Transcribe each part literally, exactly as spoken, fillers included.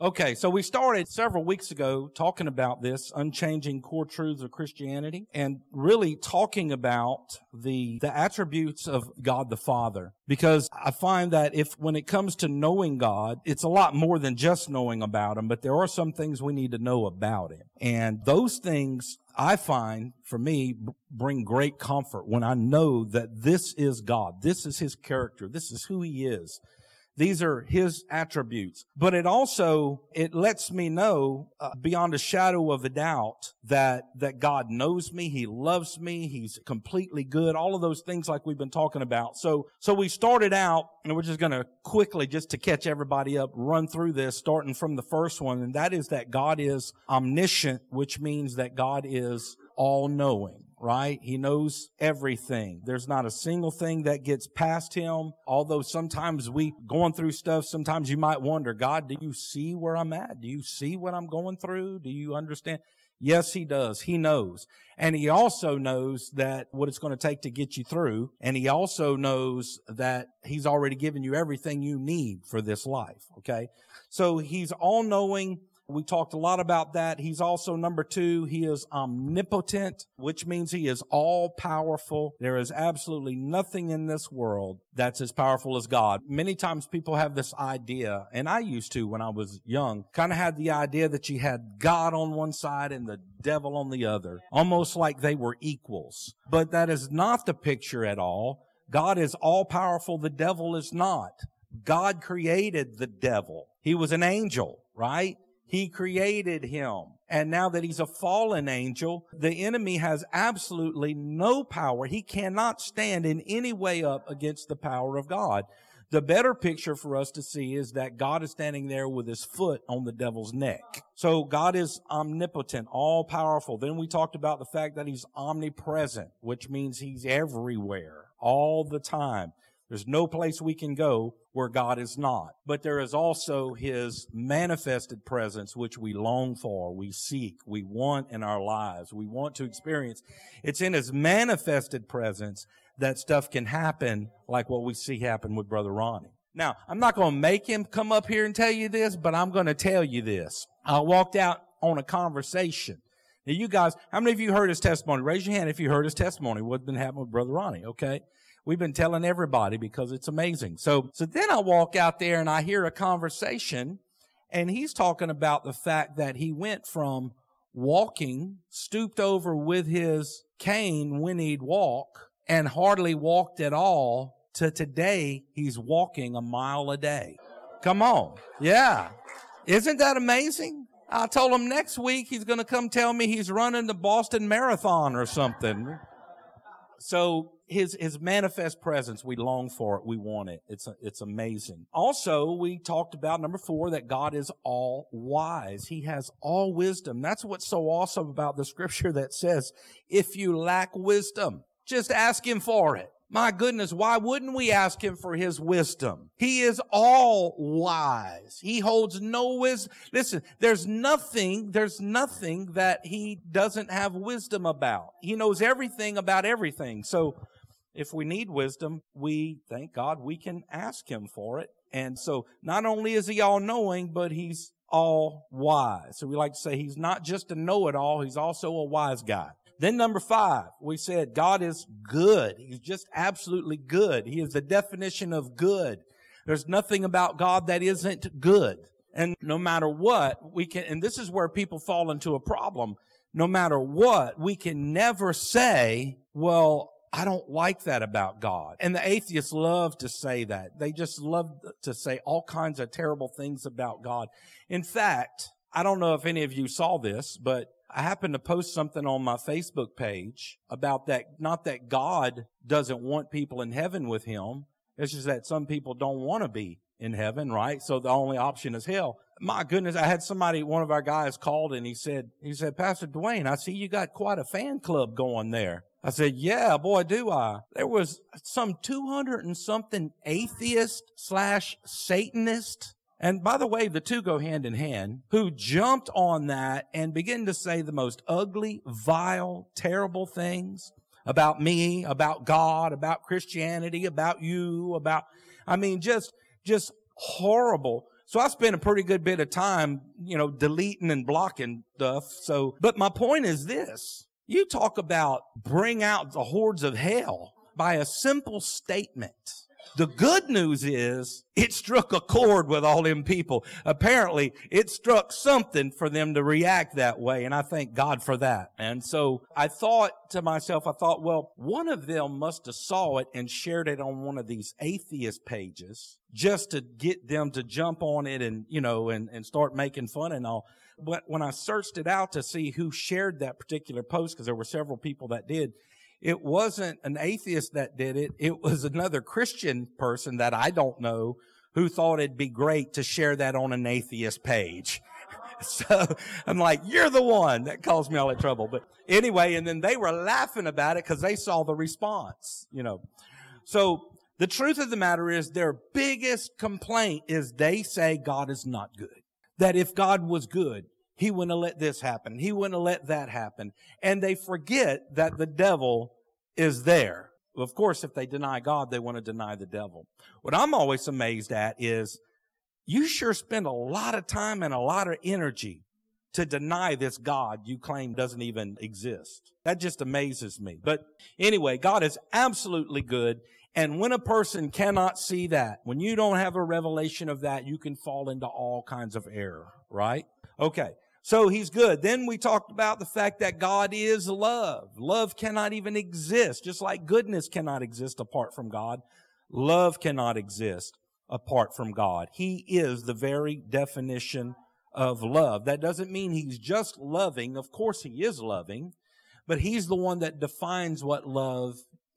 Okay, so we started several weeks ago talking about this unchanging core truths of Christianity and really talking about the the attributes of God the Father. Because I find that if when it comes to knowing God, it's a lot more than just knowing about Him, but there are some things we need to know about Him. And those things I find, for me, bring great comfort when I know that this is God. This is His character. This is who He is. These are His attributes. But it also, it lets me know uh, beyond a shadow of a doubt that, that God knows me. He loves me. He's completely good. All of those things like we've been talking about. So, so we started out, and we're just going to quickly, just to catch everybody up, run through this, starting from the first one. And that is that God is omniscient, which means that God is all-knowing. Right? He knows everything. There's not a single thing that gets past Him. Although sometimes we going through stuff, sometimes you might wonder, God, do you see where I'm at? Do you see what I'm going through? Do you understand? Yes, He does. He knows. And He also knows that what it's going to take to get you through. And He also knows that He's already given you everything you need for this life. Okay? So He's all-knowing. We talked a lot about that. He's also, number two, He is omnipotent, which means He is all-powerful. There is absolutely nothing in this world that's as powerful as God. Many times people have this idea, and I used to when I was young, kind of had the idea that you had God on one side and the devil on the other, almost like they were equals. But that is not the picture at all. God is all-powerful. The devil is not. God created the devil. He was an angel, right? He created him. And now that he's a fallen angel, the enemy has absolutely no power. He cannot stand in any way up against the power of God. The better picture for us to see is that God is standing there with His foot on the devil's neck. So God is omnipotent, all-powerful. Then we talked about the fact that He's omnipresent, which means He's everywhere, all the time. There's no place we can go where God is not. But there is also His manifested presence, which we long for, we seek, we want in our lives, we want to experience. It's in His manifested presence that stuff can happen like what we see happen with Brother Ronnie. Now, I'm not going to make him come up here and tell you this, but I'm going to tell you this. I walked out on a conversation. Now, you guys, how many of you heard his testimony? Raise your hand if you heard his testimony. What's been happening with Brother Ronnie, okay? We've been telling everybody because it's amazing. So, so then I walk out there and I hear a conversation, and he's talking about the fact that he went from walking, stooped over with his cane when he'd walk, and hardly walked at all, to today he's walking a mile a day. Come on. Yeah. Isn't that amazing? I told him next week he's going to come tell me he's running the Boston Marathon or something. So his his manifest presence, we long for it, we want it. It's a, it's amazing. Also, we talked about number four, that God is all wise. He has all wisdom. That's what's so awesome about the scripture that says, if you lack wisdom, just ask Him for it. My goodness, why wouldn't we ask Him for His wisdom? He is all wise. He holds no wisdom. Listen, there's nothing, there's nothing that He doesn't have wisdom about. He knows everything about everything. So if we need wisdom, we, thank God, we can ask Him for it. And so not only is He all-knowing, but He's all wise. So we like to say He's not just a know-it-all, He's also a wise guy. Then number five, we said God is good. He's just absolutely good. He is the definition of good. There's nothing about God that isn't good. And no matter what, we can, and this is where people fall into a problem. No matter what, we can never say, well, I don't like that about God. And the atheists love to say that. They just love to say all kinds of terrible things about God. In fact, I don't know if any of you saw this, but I happened to post something on my Facebook page about that, not that God doesn't want people in heaven with Him. It's just that some people don't want to be in heaven, right? So the only option is hell. My goodness, I had somebody, one of our guys called and he said, he said, Pastor Dwayne, I see you got quite a fan club going there. I said, yeah, boy, do I. There was some two hundred and something atheist slash Satanist. And by the way, the two go hand in hand, who jumped on that and began to say the most ugly, vile, terrible things about me, about God, about Christianity, about you, about, I mean, just, just horrible. So I spent a pretty good bit of time, you know, deleting and blocking stuff. So, but my point is this. You talk about bring out the hordes of hell by a simple statement. The good news is it struck a chord with all them people. Apparently, it struck something for them to react that way, and I thank God for that. And so I thought to myself, I thought, well, one of them must have saw it and shared it on one of these atheist pages just to get them to jump on it and, you know, and, and start making fun and all. But when I searched it out to see who shared that particular post, because there were several people that did, it wasn't an atheist that did it. It was another Christian person that I don't know who thought it'd be great to share that on an atheist page. So I'm like, you're the one that caused me all that trouble. But anyway, and then they were laughing about it because they saw the response, you know. So the truth of the matter is their biggest complaint is they say God is not good. That if God was good, He wouldn't have let this happen. He wouldn't have let that happen. And they forget that the devil is there. Of course, if they deny God, they want to deny the devil. What I'm always amazed at is you sure spend a lot of time and a lot of energy to deny this God you claim doesn't even exist. That just amazes me. But anyway, God is absolutely good. And when a person cannot see that, when you don't have a revelation of that, you can fall into all kinds of error, right? Okay. So He's good. Then we talked about the fact that God is love. Love cannot even exist. Just like goodness cannot exist apart from God, love cannot exist apart from God. He is the very definition of love. That doesn't mean He's just loving. Of course He is loving, but He's the one that defines what love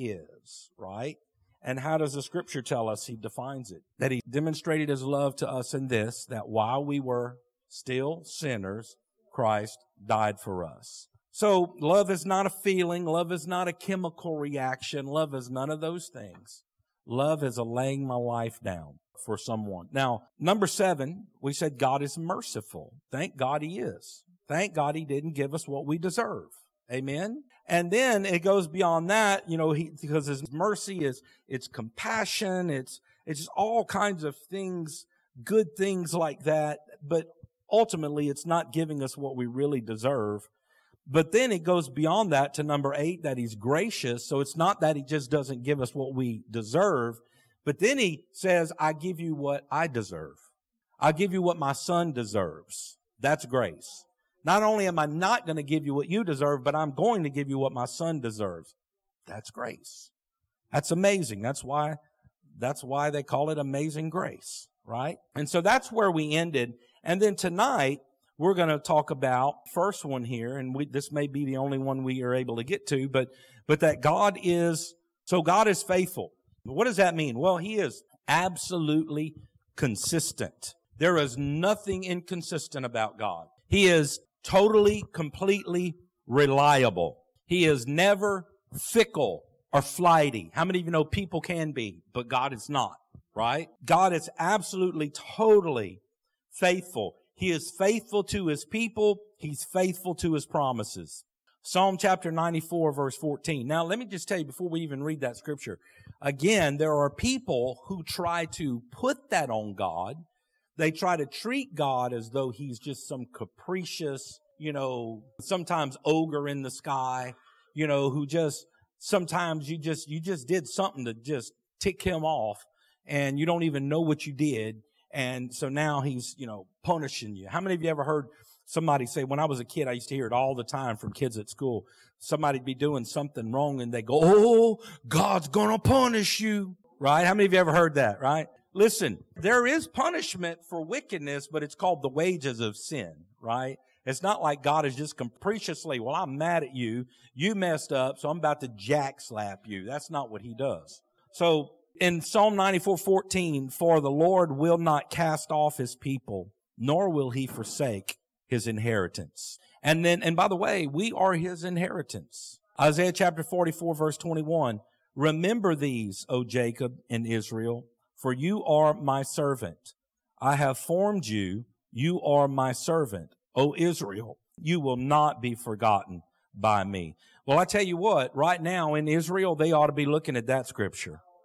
is, right? And how does the Scripture tell us He defines it? That He demonstrated His love to us in this, that while we were still sinners, Christ died for us. So love is not a feeling. Love is not a chemical reaction. Love is none of those things. Love is a laying my life down for someone. Now, number seven, we said God is merciful. Thank God He is. Thank God He didn't give us what we deserve. Amen. And then it goes beyond that, you know, he, because His mercy is, it's compassion. It's, it's just all kinds of things, good things like that. But ultimately, it's not giving us what we really deserve. But then it goes beyond that to number eight, that He's gracious. So it's not that He just doesn't give us what we deserve, but then He says, I give you what I deserve. I give you what my Son deserves. That's grace. Not only am I not going to give you what you deserve, but I'm going to give you what my Son deserves. That's grace. That's amazing. That's why, that's why they call it amazing grace, right? And so that's where we ended. And then tonight, we're going to talk about first one here, and we, this may be the only one we are able to get to, but, but that God is, so God is faithful. What does that mean? Well, He is absolutely consistent. There is nothing inconsistent about God. He is totally, completely reliable. He is never fickle or flighty. How many of you know people can be, but God is not, right? God is absolutely, totally faithful. He is faithful to His people. He's faithful to His promises. Psalm chapter ninety-four, verse fourteen. Now, let me just tell you before we even read that scripture. Again, there are people who try to put that on God. They try to treat God as though He's just some capricious, you know, sometimes ogre in the sky, you know, who just, sometimes you just, you just did something to just tick Him off and you don't even know what you did. And so now He's, you know, punishing you. How many of you ever heard somebody say, when I was a kid, I used to hear it all the time from kids at school. Somebody'd be doing something wrong and they go, oh, God's gonna punish you, right? How many of you ever heard that, right? Listen, there is punishment for wickedness, but it's called the wages of sin, right? It's not like God is just capriciously, well, I'm mad at you. You messed up, so I'm about to jack slap you. That's not what He does. So in Psalm ninety-four fourteen, for the Lord will not cast off His people, nor will He forsake His inheritance. And then, and by the way, we are His inheritance. Isaiah chapter forty-four, verse twenty-one, remember these, O Jacob and Israel, for you are my servant. I have formed you. You are my servant. O Israel, you will not be forgotten by me. Well, I tell you what, right now in Israel, they ought to be looking at that scripture.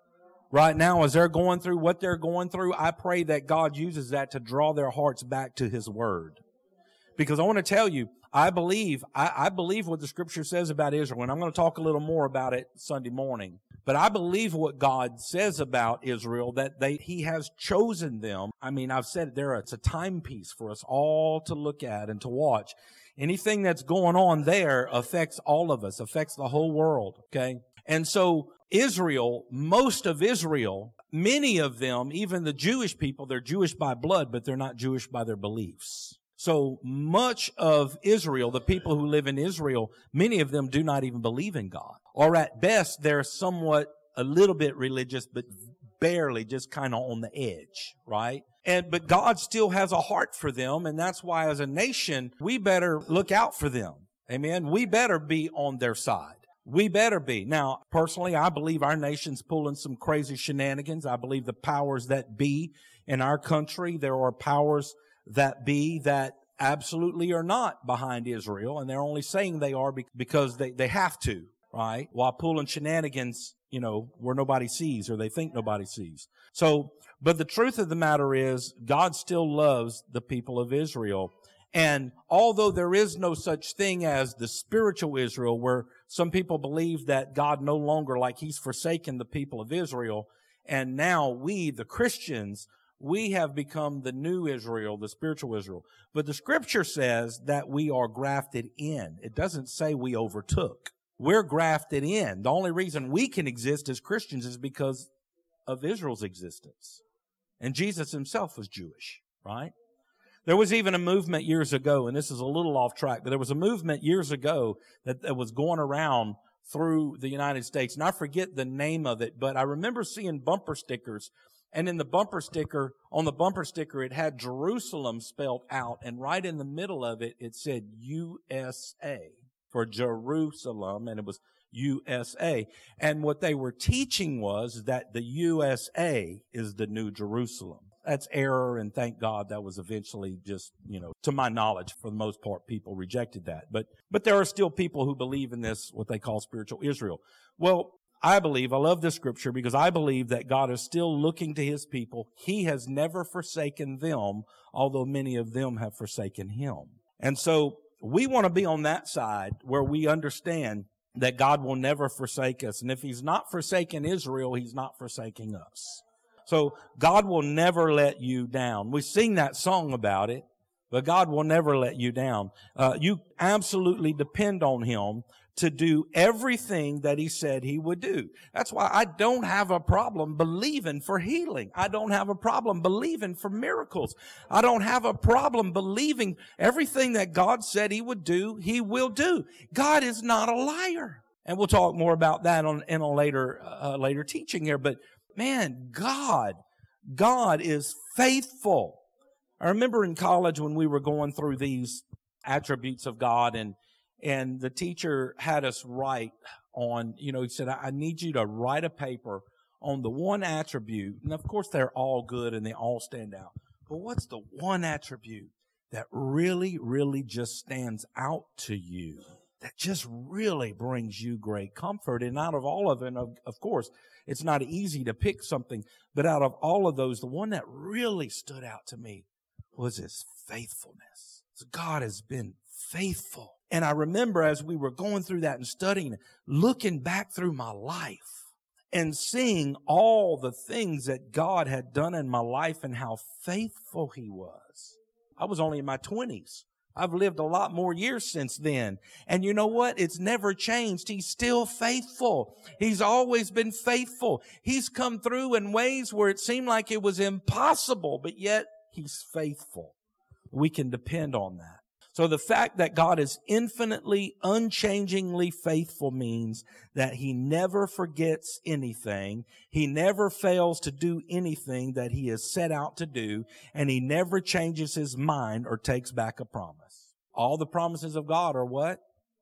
right now as they're going through what they're going through, I pray that God uses that to draw their hearts back to His Word. Because I want to tell you, I believe, I, I believe what the Scripture says about Israel, and I'm going to talk a little more about it Sunday morning. But I believe what God says about Israel, that they, He has chosen them. I mean, I've said it there, it's a timepiece for us all to look at and to watch. Anything that's going on there affects all of us, affects the whole world, okay? And so Israel, most of Israel, many of them, even the Jewish people, they're Jewish by blood, but they're not Jewish by their beliefs. So much of Israel, the people who live in Israel, many of them do not even believe in God. Or at best, they're somewhat a little bit religious, but barely, just kind of on the edge, right? And, but God still has a heart for them, and that's why as a nation, we better look out for them. Amen? We better be on their side. We better be. Now, personally, I believe our nation's pulling some crazy shenanigans. I believe the powers that be in our country, there are powers that be that absolutely are not behind Israel, and they're only saying they are because they, they have to, right? While pulling shenanigans, you know, where nobody sees or they think nobody sees. So, but the truth of the matter is, God still loves the people of Israel. And although there is no such thing as the spiritual Israel, where some people believe that God no longer, like He's forsaken the people of Israel, and now we, the Christians, we have become the new Israel, the spiritual Israel. But the Scripture says that we are grafted in. It doesn't say we overtook. We're grafted in. The only reason we can exist as Christians is because of Israel's existence. And Jesus Himself was Jewish, right? There was even a movement years ago, and this is a little off track, but there was a movement years ago that, that was going around through the United States. And I forget the name of it, but I remember seeing bumper stickers. And in the bumper sticker, on the bumper sticker, it had Jerusalem spelled out. And right in the middle of it, it said U S A for Jerusalem. And it was U S A. And what they were teaching was that the U S A is the new Jerusalem. That's error. And thank God that was eventually just, you know, to my knowledge, for the most part, people rejected that. But, but there are still people who believe in this, what they call spiritual Israel. Well, I believe, I love this scripture because I believe that God is still looking to His people. He has never forsaken them, although many of them have forsaken Him. And so we want to be on that side where we understand that God will never forsake us. And if He's not forsaken Israel, He's not forsaking us. So God will never let you down. We sing that song about it, but God will never let you down. Uh, you absolutely depend on Him to do everything that He said He would do. That's why I don't have a problem believing for healing. I don't have a problem believing for miracles. I don't have a problem believing everything that God said He would do, He will do. God is not a liar. And we'll talk more about that on, in a later, uh, later teaching here. But man, God, God is faithful. I remember in college when we were going through these attributes of God, and And the teacher had us write on, you know, he said, I need you to write a paper on the one attribute. And of course, they're all good and they all stand out. But what's the one attribute that really, really just stands out to you? That just really brings you great comfort. And out of all of it, of, of course, it's not easy to pick something. But out of all of those, the one that really stood out to me was His faithfulness. So God has been faithful. And I remember as we were going through that and studying, looking back through my life and seeing all the things that God had done in my life and how faithful He was. I was only in my twenties. I've lived a lot more years since then. And you know what? It's never changed. He's still faithful. He's always been faithful. He's come through in ways where it seemed like it was impossible, but yet He's faithful. We can depend on that. So the fact that God is infinitely, unchangingly faithful means that He never forgets anything. He never fails to do anything that He has set out to do, and He never changes His mind or takes back a promise. All the promises of God are what?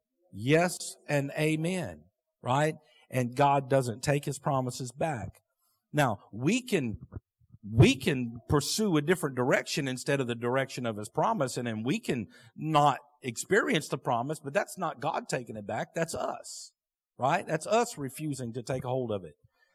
Yes and amen, right? And God doesn't take His promises back. Now, we can We can pursue a different direction instead of the direction of His promise, and then we can not experience the promise, but that's not God taking it back. That's us, right? That's us refusing to take hold of it.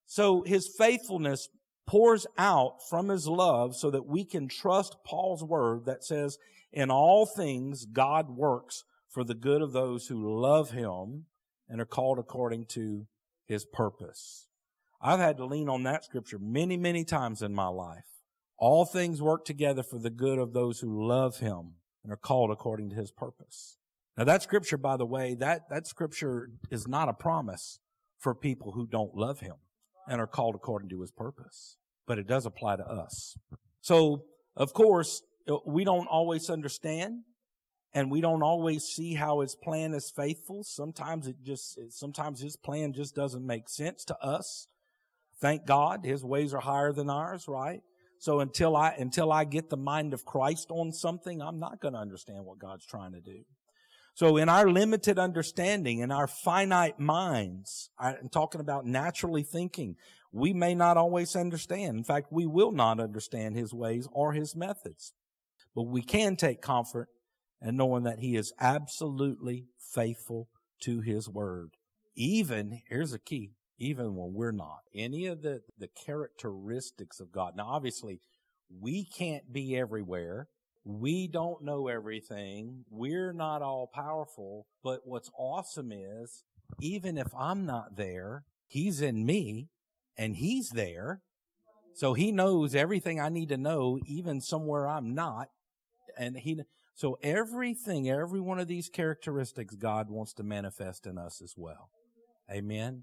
So his faithfulness pours out from his love so that we can trust Paul's word that says, in all things God works for the good of those who love him and are called according to his purpose. I've had to lean on that scripture many, many times in my life. All things work together for the good of those who love him and are called according to his purpose. Now that scripture, by the way, that, that scripture is not a promise for people who don't love him and are called according to his purpose. But it does apply to us. So, of course, we don't always understand, and we don't always see how his plan is faithful. Sometimes it just, sometimes his plan just doesn't make sense to us. Thank God, his ways are higher than ours, right? So until I, until I get the mind of Christ on something, I'm not going to understand what God's trying to do. So in our limited understanding, in our finite minds, I'm talking about naturally thinking, we may not always understand. In fact, we will not understand his ways or his methods. But we can take comfort in knowing that he is absolutely faithful to his word. Even, here's a key, even when we're not. Any of the, the characteristics of God. Now, obviously, we can't be everywhere. We don't know everything. We're not all powerful. But what's awesome is, even if I'm not there, he's in me and he's there. So he knows everything I need to know, even somewhere I'm not. And he, so everything, every one of these characteristics God wants to manifest in us as well. Amen.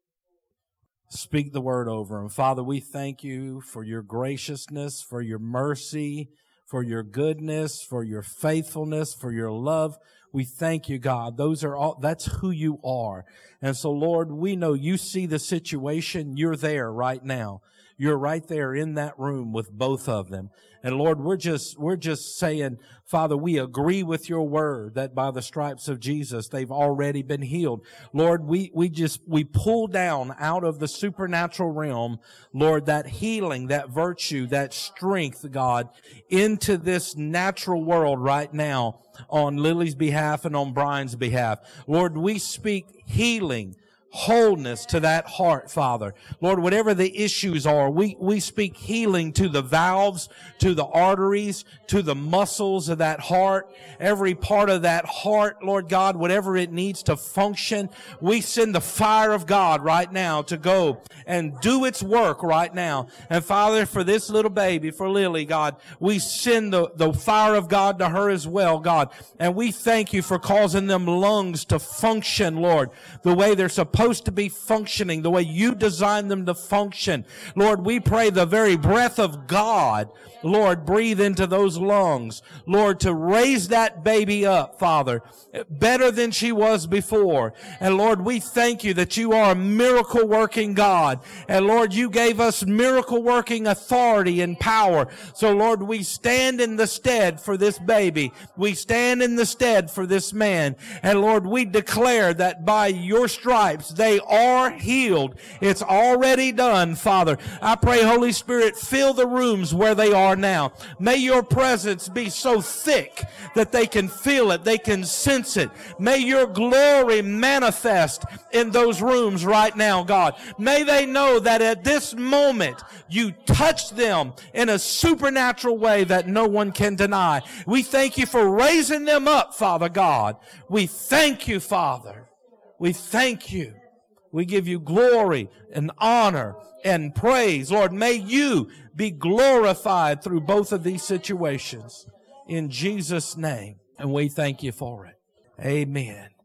Speak the word over him. Father, we thank you for your graciousness, for your mercy, for your goodness, for your faithfulness, for your love. We thank you, God. Those are all, that's who you are. And so, Lord, we know you see the situation. You're there right now. You're right there in that room with both of them. And Lord, we're just, we're just saying, Father, we agree with your word that by the stripes of Jesus, they've already been healed. Lord, we, we just, we pull down out of the supernatural realm, Lord, that healing, that virtue, that strength, God, into this natural world right now on Lily's behalf and on Brian's behalf. Lord, we speak healing, wholeness to that heart, Father. Lord, whatever the issues are, we, we speak healing to the valves, to the arteries, to the muscles of that heart, every part of that heart, Lord God, whatever it needs to function. We send the fire of God right now to go and do its work right now. And Father, for this little baby, for Lily, God, we send the, the fire of God to her as well, God. And we thank you for causing them lungs to function, Lord, the way they're supposed to be functioning, the way you designed them to function. Lord, we pray the very breath of God, Lord, breathe into those lungs. Lord, to raise that baby up, Father, better than she was before. And Lord, we thank you that you are a miracle working God. And Lord, you gave us miracle working authority and power. So Lord, we stand in the stead for this baby. We stand in the stead for this man. And Lord, we declare that by your stripes, they are healed. It's already done, Father. I pray, Holy Spirit, fill the rooms where they are now. May your presence be so thick that they can feel it, they can sense it. May your glory manifest in those rooms right now, God. May they know that at this moment you touch them in a supernatural way that no one can deny. We thank you for raising them up, Father God. We thank you, Father. We thank you. We give you glory and honor and praise. Lord, may you be glorified through both of these situations. In Jesus' name. And we thank you for it. Amen.